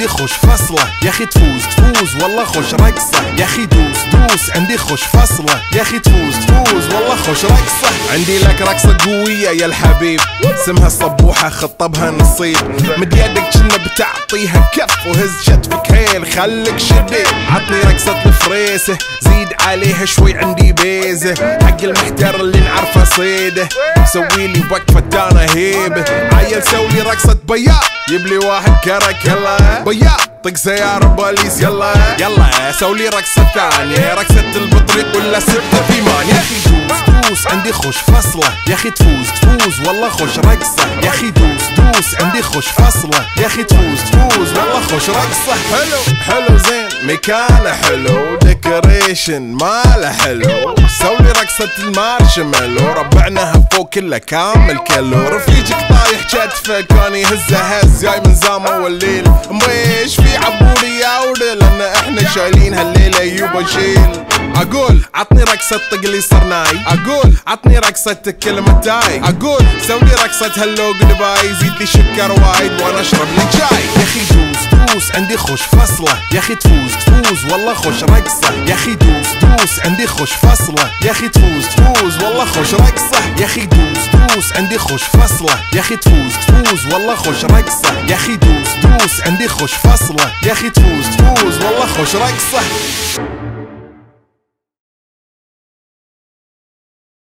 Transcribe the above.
عندي خوش فصلة يا اخي تفوز والله خوش رقصة يا اخي دوس عندي خوش فصلة يا اخي تفوز والله خوش رقصة. عندي لك رقصة قوية يا الحبيب اسمها الصبوحة خطبها نصيب مد يدك كنا بتعطيها كف وهز شتفك هيل خلك شديد. عطني رقصة الفريسة زيد عليها شوي عندي بيزة حق المحتر اللي نعرفه صيده سويلي وقفة انا هيبة عيل سولي رقصة بياض يبلي واحد كرك يلا بياض طق سيارة بوليس يلا سولي رقصة ثانية رقصة البطريق ولا ستة في مان. يا اخي دوس عندي خوش فصلة يا اخي تفوز والله خوش رقصة يا اخي دوس عندي خوش فصلة يا اخي تفوز والله خوش رقصة. حلو زين مكانه حلو ديكوريشن ماله حلو سولي رقصة المارشميلو ربعناها فوق كله كامل كيلو رفيجك طايح كتفه كان يهزه هز جاي من زامه والليل مويش في عبوري يا ودل لان احنا شايلين هالليلة يوبا شيل. اقول عطني رقصة طقلي صرناي اقول عطني رقصة كلمة تاي اقول سولي رقصة هلو قلباي زيد لي شكر وايد وانا اشرب لي شاي. يا اخي دوس عندي خوش فصلة يا اخي تفوز والله خوش رقصة يا اخي دوس عندي خوش فصلة يا اخي تفوز والله خوش رقصة. يا اخي دوس عندي خوش فصلة يا اخي تفوز والله خوش رقصة يا اخي دوس عندي خوش فصلة يا اخي تفوز والله خوش رقصة.